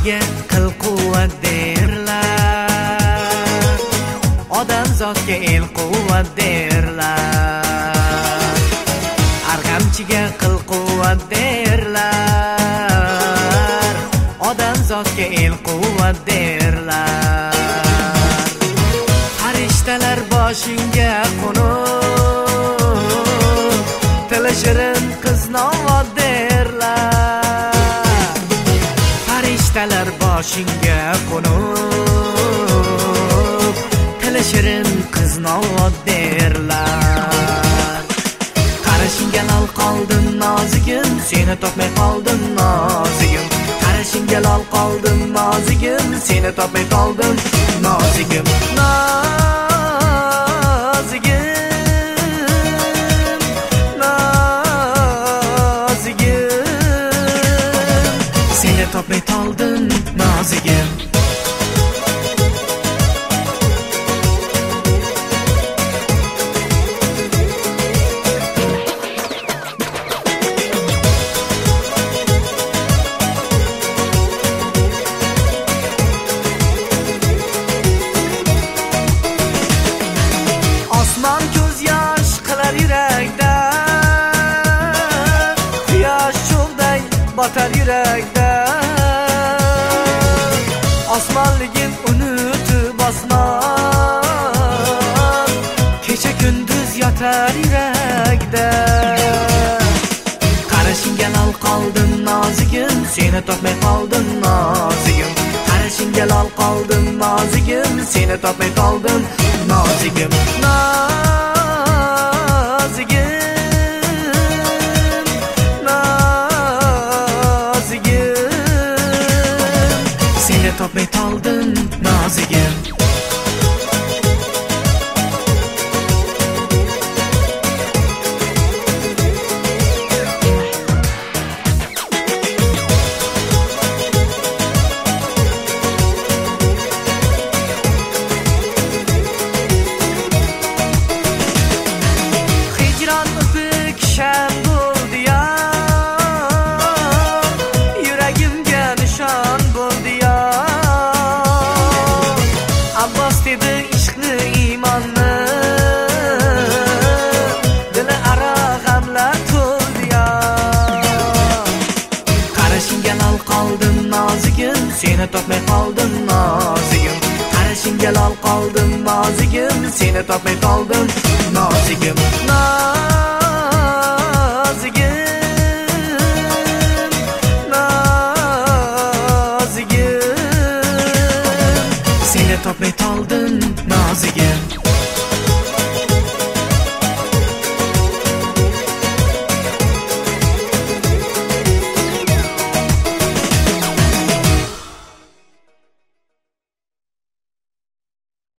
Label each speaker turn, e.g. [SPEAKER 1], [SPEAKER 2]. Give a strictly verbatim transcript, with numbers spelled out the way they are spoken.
[SPEAKER 1] kishiga qil quvvat derlar, odam zotga el quvvat derlar. Arg'amchiga qil quvvat derlar, odam zotga el quvvat derlar. Farishtalar boshingga qo'nib, tili shirin qiz novvot derlar. Farishtalar boshingga qo'nib, tili shirin qiz novvot derlar. Qarashingga lol qoldim nozigim, seni topmay qoldim nozigim. Qarashingga lol qoldim nozigim, seni topmay qoldim nozigim. Nozigim, nozigim, seni topmay qoldim nozigim. Osmon ko'z yosh qilar yurakda, quyosh cho'g'day botar yurakda. Osmonligin unutib osmon, kecha kunduz yotar yurakda. Qarashingga lol qoldim nozigim, seni topmay qoldim nozigim. Qarashingga lol qoldim nozigim, seni topmay qoldim nozigim. Nozigim, nozigim, seni topmay qoldim nozigim. Sham bo'ldi ya, yuragimga nishon bo'ldi ya. Abbos dedi ishqni iymonni, dili aro g'amlar to'ldi ya. Qarashingga lol qoldim nozigim, seni topmay qoldim nozigim. Qarashingga lol qoldim nozigim, seni topmay qoldim nozigim.